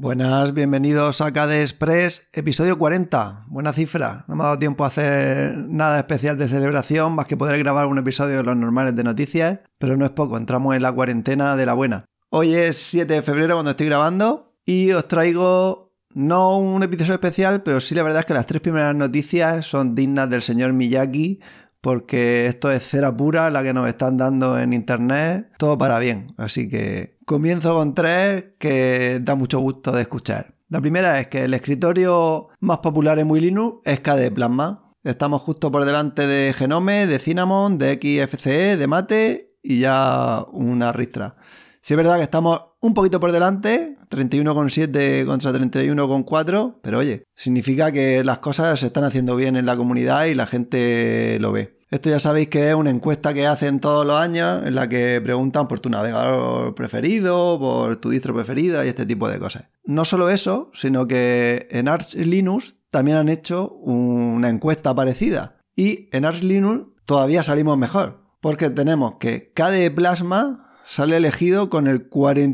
Buenas, bienvenidos a KDE Express, episodio 40. Buena cifra, no me ha dado tiempo a hacer nada especial de celebración, más que poder grabar un episodio de los normales de noticias, pero no es poco, entramos en la cuarentena de la buena. Hoy es 7 de febrero cuando estoy grabando y os traigo no un episodio especial, pero sí la verdad es que las tres primeras noticias son dignas del señor Miyagi, porque esto es cera pura la que nos están dando en internet, todo para bien. Así que comienzo con tres que da mucho gusto de escuchar. La primera es que el escritorio más popular en Muy Linux es KDE Plasma. Estamos justo por delante de Genome, de Cinnamon, de XFCE, de Mate y ya una ristra. Sí es verdad que estamos un poquito por delante, 31,7 contra 31,4, pero oye, significa que las cosas se están haciendo bien en la comunidad y la gente lo ve. Esto ya sabéis que es una encuesta que hacen todos los años en la que preguntan por tu navegador preferido, por tu distro preferida y este tipo de cosas. No solo eso, sino que en Arch Linux también han hecho una encuesta parecida. Y en Arch Linux todavía salimos mejor, porque tenemos que KDE Plasma sale elegido con el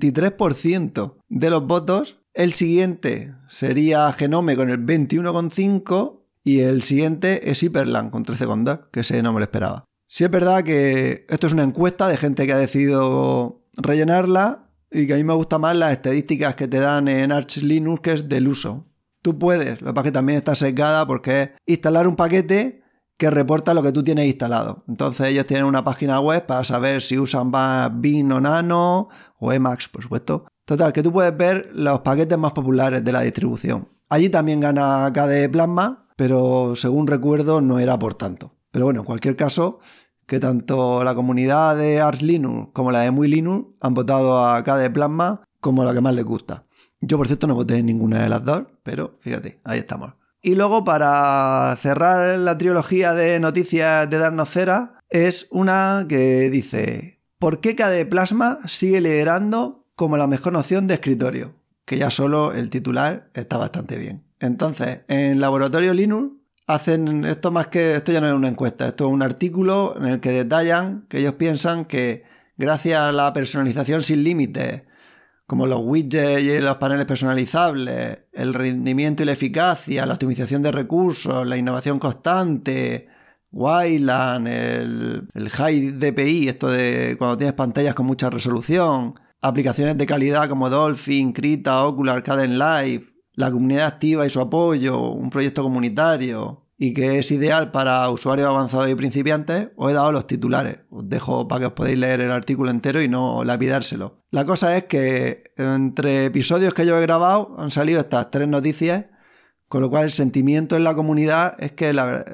43% de los votos. El siguiente sería Genome con el 21,5% y el siguiente es Hyprland con 13,2%, que ese no me lo esperaba. Sí es verdad que esto es una encuesta de gente que ha decidido rellenarla y que a mí me gustan más las estadísticas que te dan en Arch Linux, que es del uso. Tú puedes, lo que pasa es que también está sesgada porque es instalar un paquete que reporta lo que tú tienes instalado. Entonces ellos tienen una página web para saber si usan más Bin o Nano o Emacs, por supuesto. Total, que tú puedes ver los paquetes más populares de la distribución. Allí también gana KDE Plasma, pero según recuerdo no era por tanto. Pero bueno, en cualquier caso, que tanto la comunidad de Arch Linux como la de Muy Linux han votado a KDE Plasma como la que más les gusta. Yo, por cierto, no voté en ninguna de las dos, pero fíjate, ahí estamos. Y luego, para cerrar la trilogía de noticias de darnos cera, es una que dice: ¿por qué KDE Plasma sigue liderando como la mejor opción de escritorio? Que ya solo el titular está bastante bien. Entonces, en Laboratorio Linux hacen esto más que... Esto ya no es una encuesta, esto es un artículo en el que detallan que ellos piensan que gracias a la personalización sin límites, como los widgets y los paneles personalizables, el rendimiento y la eficacia, la optimización de recursos, la innovación constante, Wayland, el High DPI, esto de cuando tienes pantallas con mucha resolución, aplicaciones de calidad como Dolphin, Krita, Ocular, Kdenlive, la comunidad activa y su apoyo, un proyecto comunitario y que es ideal para usuarios avanzados y principiantes, os he dado los titulares. Os dejo para que os podáis leer el artículo entero y no lapidárselo. La cosa es que entre episodios que yo he grabado han salido estas tres noticias, con lo cual el sentimiento en la comunidad es que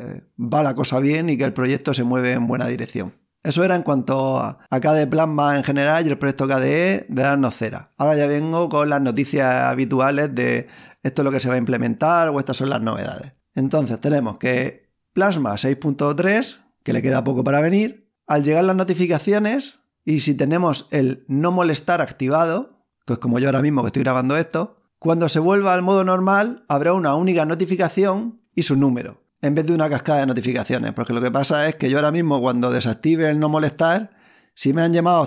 va la cosa bien y que el proyecto se mueve en buena dirección. Eso era en cuanto a KDE Plasma en general y el proyecto KDE de darnos cera. Ahora ya vengo con las noticias habituales de esto es lo que se va a implementar o estas son las novedades. Entonces tenemos que Plasma 6.3, que le queda poco para venir. Al llegar las notificaciones, y si tenemos el no molestar activado, que es como yo ahora mismo que estoy grabando esto, cuando se vuelva al modo normal habrá una única notificación y su número, en vez de una cascada de notificaciones. Porque lo que pasa es que yo ahora mismo cuando desactive el no molestar, si me han llamado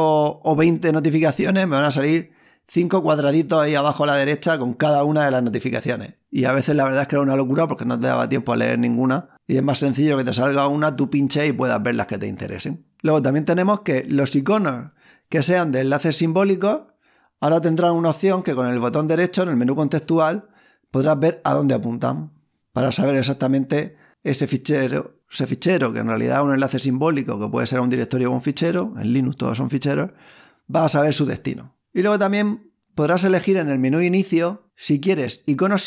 5 o 20 notificaciones, me van a salir 5 cuadraditos ahí abajo a la derecha con cada una de las notificaciones. Y a veces la verdad es que era una locura porque no te daba tiempo a leer ninguna. Y es más sencillo que te salga una, tú pinches y puedas ver las que te interesen. Luego también tenemos que los iconos que sean de enlaces simbólicos ahora tendrán una opción que con el botón derecho en el menú contextual podrás ver a dónde apuntan para saber exactamente ese fichero, que en realidad es un enlace simbólico que puede ser un directorio o un fichero. En Linux todos son ficheros. Vas a saber su destino. Y luego también podrás elegir en el menú inicio si quieres iconos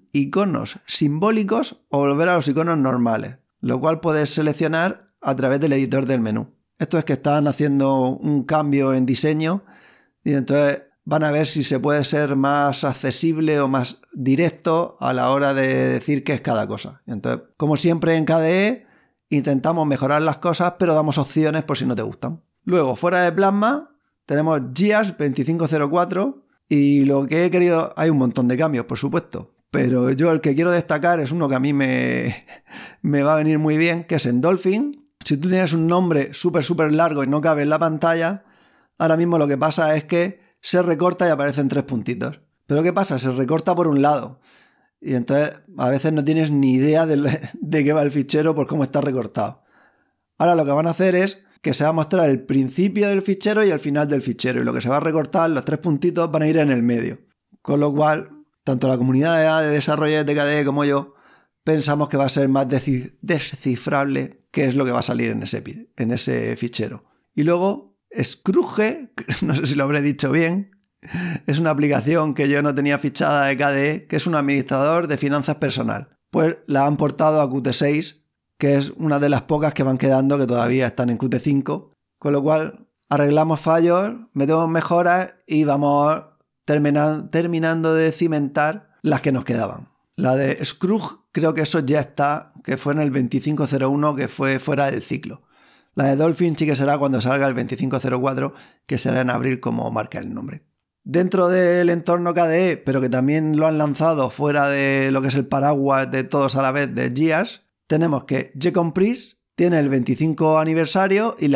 simbólicos o volver a los iconos normales, lo cual puedes seleccionar a través del editor del menú. Esto es que están haciendo un cambio en diseño y entonces van a ver si se puede ser más accesible o más directo a la hora de decir qué es cada cosa. Entonces, como siempre en KDE, intentamos mejorar las cosas, pero damos opciones por si no te gustan. Luego, fuera de Plasma, tenemos GIAS 2504 y lo que he querido... Hay un montón de cambios, por supuesto, pero yo el que quiero destacar es uno que a mí me va a venir muy bien, que es en Dolphin. Si tú tienes un nombre súper largo y no cabe en la pantalla, ahora mismo lo que pasa es que se recorta y aparecen 3 puntitos. Pero ¿qué pasa? Se recorta por un lado. Y entonces a veces no tienes ni idea de qué va el fichero por cómo está recortado. Ahora lo que van a hacer es que se va a mostrar el principio del fichero y el final del fichero. Y lo que se va a recortar, los 3 puntitos, van a ir en el medio. Con lo cual, tanto la comunidad de desarrolladores de KDE como yo pensamos que va a ser más descifrable qué es lo que va a salir en ese fichero. Y luego, Scrooge, no sé si lo habré dicho bien, es una aplicación que yo no tenía fichada de KDE, que es un administrador de finanzas personal. Pues la han portado a Qt6, que es una de las pocas que van quedando que todavía están en Qt5, con lo cual arreglamos fallos, metemos mejoras y vamos terminando de cimentar las que nos quedaban. La de Scrooge creo que eso ya está, que fue en el 25.01, que fue fuera del ciclo. La de Dolphin sí que será cuando salga el 25.04, que será en abril como marca el nombre. Dentro del entorno KDE, pero que también lo han lanzado fuera de lo que es el paraguas de todos a la vez de Gears, tenemos que Gcompris tiene el 25 aniversario y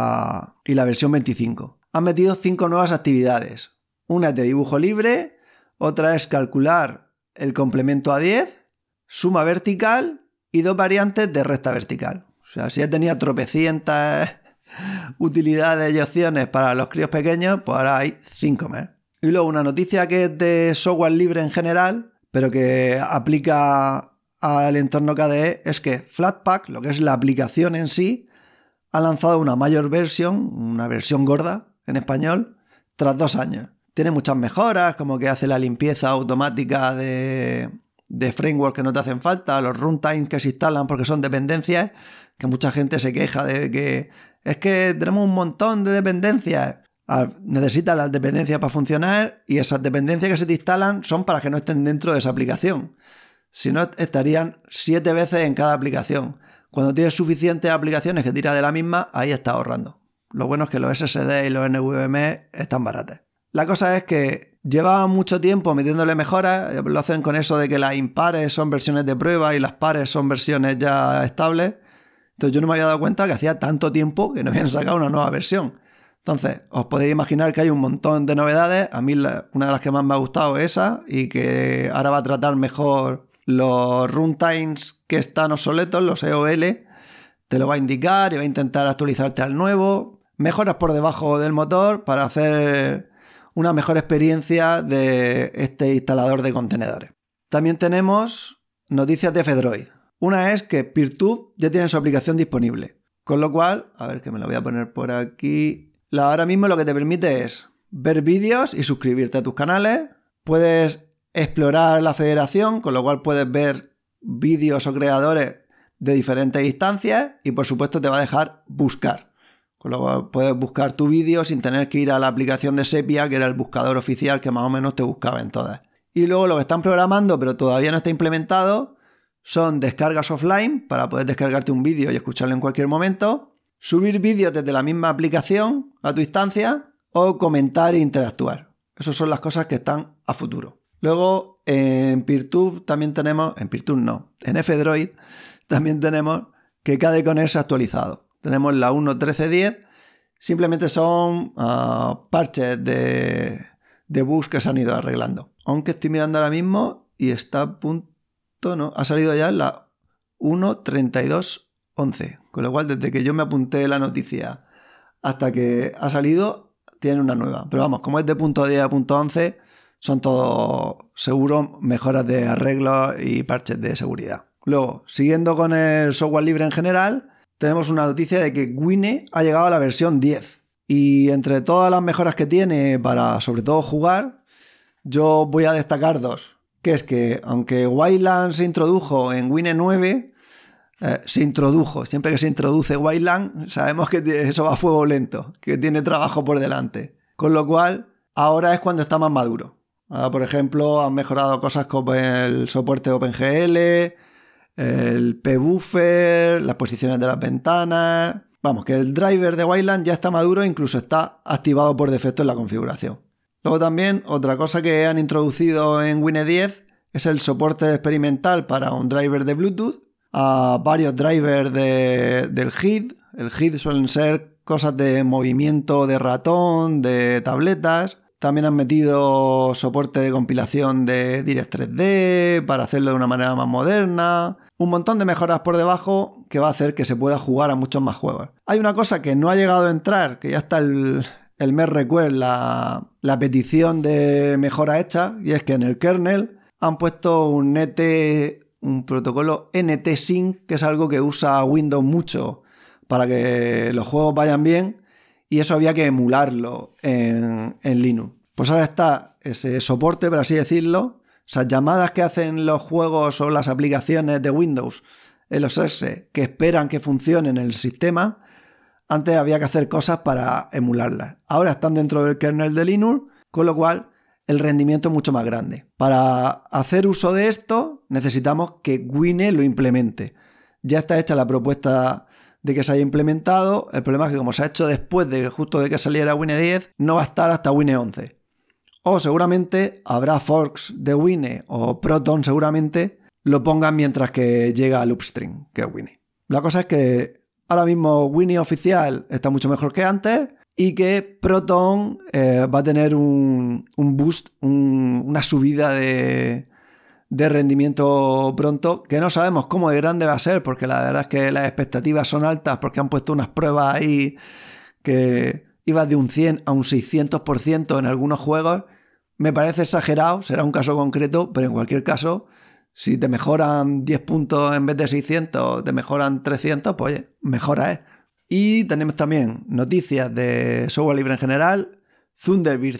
la versión 25. Han metido 5 nuevas actividades. Una es de dibujo libre, otra es calcular el complemento a 10, suma vertical y 2 variantes de recta vertical. O sea, si ya tenía tropecientas utilidades y opciones para los críos pequeños, pues ahora hay 5 más. Y luego una noticia que es de software libre en general, pero que aplica al entorno KDE, es que Flatpak, lo que es la aplicación en sí, ha lanzado una mayor version, una versión gorda en español, tras 2 años. Tiene muchas mejoras, como que hace la limpieza automática de framework que no te hacen falta, los runtimes que se instalan porque son dependencias, que mucha gente se queja de que es que tenemos un montón de dependencias. Necesitas las dependencias para funcionar y esas dependencias que se te instalan son para que no estén dentro de esa aplicación. Si no, estarían 7 veces en cada aplicación. Cuando tienes suficientes aplicaciones que tiras de la misma, ahí estás ahorrando. Lo bueno es que los SSD y los NVMe están baratos. La cosa es que lleva mucho tiempo metiéndole mejoras. Lo hacen con eso de que las impares son versiones de prueba y las pares son versiones ya estables. Entonces yo no me había dado cuenta que hacía tanto tiempo que no habían sacado una nueva versión. Entonces, os podéis imaginar que hay un montón de novedades. A mí una de las que más me ha gustado es esa, y que ahora va a tratar mejor los runtimes que están obsoletos, los EOL. Te lo va a indicar y va a intentar actualizarte al nuevo. Mejoras por debajo del motor para hacer una mejor experiencia de este instalador de contenedores. También tenemos noticias de Fedroid. Una es que Peertube ya tiene su aplicación disponible. Con lo cual, a ver que me lo voy a poner por aquí. Ahora mismo lo que te permite es ver vídeos y suscribirte a tus canales. Puedes explorar la federación, con lo cual puedes ver vídeos o creadores de diferentes instancias y por supuesto te va a dejar buscar. Con lo cual puedes buscar tu vídeo sin tener que ir a la aplicación de Sepia, que era el buscador oficial que más o menos te buscaba en todas. Y luego lo que están programando, pero todavía no está implementado, son descargas offline para poder descargarte un vídeo y escucharlo en cualquier momento. Subir vídeos desde la misma aplicación a tu instancia o comentar e interactuar. Esas son las cosas que están a futuro. Luego en Peertube también tenemos, en F-Droid también tenemos que KDE Connect se ha actualizado. Tenemos la 1.13.10, simplemente son parches de bugs que se han ido arreglando. Aunque estoy mirando ahora mismo y está a punto, no, ha salido ya la 1.32.11. Con lo cual, desde que yo me apunté la noticia hasta que ha salido, tiene una nueva. Pero vamos, como es de punto 10 a punto 11, son todos seguros mejoras de arreglos y parches de seguridad. Luego, siguiendo con el software libre en general, tenemos una noticia de que Wine ha llegado a la versión 10. Y entre todas las mejoras que tiene para, sobre todo, jugar, yo voy a destacar 2. Que es que, aunque Wayland se introdujo en Wine 9... siempre que se introduce Wayland, sabemos que eso va a fuego lento, que tiene trabajo por delante. Con lo cual, ahora es cuando está más maduro. Ahora, por ejemplo, han mejorado cosas como el soporte OpenGL, el pbuffer, las posiciones de las ventanas. Vamos, que el driver de Wayland ya está maduro e incluso está activado por defecto en la configuración. Luego también, otra cosa que han introducido en Wine 10 es el soporte experimental para un driver de Bluetooth, a varios drivers del HID. El HID suelen ser cosas de movimiento de ratón, de tabletas, También han metido soporte de compilación de Direct 3D para hacerlo de una manera más moderna. Un montón de mejoras por debajo que va a hacer que se pueda jugar a muchos más juegos. Hay una cosa que no ha llegado a entrar, que ya está el merge request, la petición de mejora hecha, y es que en el kernel han puesto un protocolo NT-Sync, que es algo que usa Windows mucho para que los juegos vayan bien, y eso había que emularlo en Linux. Pues ahora está ese soporte, por así decirlo. Esas llamadas que hacen los juegos o las aplicaciones de Windows en los EXE que esperan que funcionen en el sistema, antes había que hacer cosas para emularlas. Ahora están dentro del kernel de Linux, con lo cual el rendimiento es mucho más grande. Para hacer uso de esto necesitamos que Wine lo implemente. Ya está hecha la propuesta de que se haya implementado. El problema es que como se ha hecho después de justo de que saliera Wine 10, no va a estar hasta Wine 11. O seguramente habrá forks de Wine o Proton seguramente lo pongan mientras que llega al upstream, que es Wine. La cosa es que ahora mismo Wine oficial está mucho mejor que antes y que Proton va a tener un boost, una subida de rendimiento pronto, que no sabemos cómo de grande va a ser, porque la verdad es que las expectativas son altas porque han puesto unas pruebas ahí que iba de un 100 a un 600% en algunos juegos. Me parece exagerado, será un caso concreto, pero en cualquier caso, si te mejoran 10 puntos en vez de 600, te mejoran 300, pues oye, mejora, Y tenemos también noticias de software libre en general. Thunderbird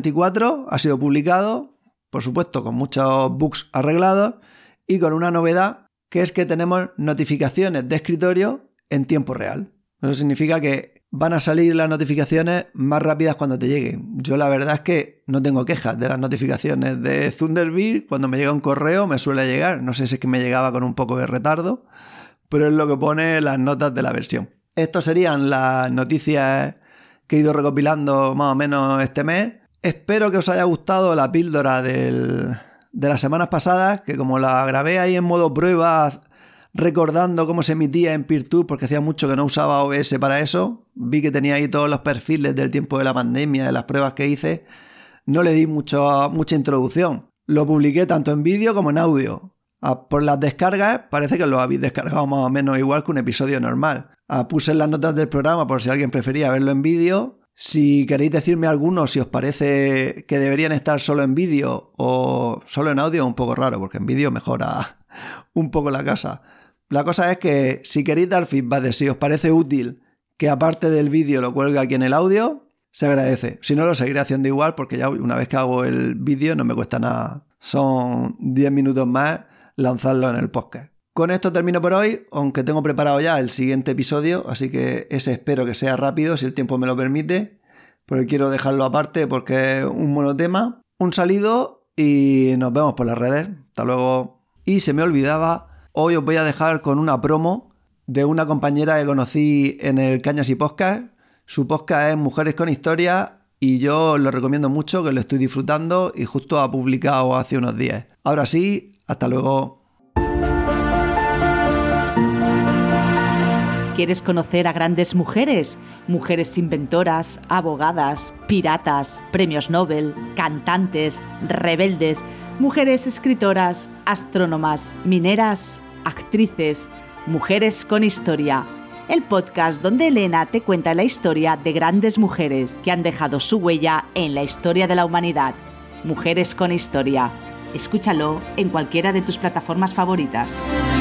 134 ha sido publicado, por supuesto con muchos bugs arreglados y con una novedad, que es que tenemos notificaciones de escritorio en tiempo real. Eso significa que van a salir las notificaciones más rápidas cuando te lleguen. Yo la verdad es que no tengo quejas de las notificaciones de Thunderbird. Cuando me llega un correo me suele llegar. No sé si es que me llegaba con un poco de retardo, pero es lo que pone las notas de la versión. Estas serían las noticias que he ido recopilando más o menos este mes. Espero que os haya gustado la píldora de las semanas pasadas, que como la grabé ahí en modo prueba, recordando cómo se emitía en PeerTube, porque hacía mucho que no usaba OBS para eso, vi que tenía ahí todos los perfiles del tiempo de la pandemia, de las pruebas que hice, no le di mucha introducción. Lo publiqué tanto en vídeo como en audio. Por las descargas, parece que lo habéis descargado más o menos igual que un episodio normal. Puse en las notas del programa por si alguien prefería verlo en vídeo. Si queréis decirme algunos si os parece que deberían estar solo en vídeo o solo en audio, un poco raro, porque en vídeo mejora un poco la cosa. La cosa es que si queréis dar feedback de si os parece útil que aparte del vídeo lo cuelgue aquí en el audio, se agradece. Si no, lo seguiré haciendo igual, porque ya una vez que hago el vídeo no me cuesta nada. Son 10 minutos más lanzarlo en el podcast. Con esto termino por hoy, aunque tengo preparado ya el siguiente episodio, así que ese espero que sea rápido, si el tiempo me lo permite, porque quiero dejarlo aparte porque es un monotema. Un saludo y nos vemos por las redes. Hasta luego. Y se me olvidaba, hoy os voy a dejar con una promo de una compañera que conocí en el Cañas y Podcast. Su podcast es Mujeres con Historia y yo lo recomiendo mucho, que lo estoy disfrutando y justo ha publicado hace unos días. Ahora sí, hasta luego. ¿Quieres conocer a grandes mujeres? Mujeres inventoras, abogadas, piratas, premios Nobel, cantantes, rebeldes, mujeres escritoras, astrónomas, mineras, actrices, Mujeres con Historia. El podcast donde Elena te cuenta la historia de grandes mujeres que han dejado su huella en la historia de la humanidad. Mujeres con Historia. Escúchalo en cualquiera de tus plataformas favoritas.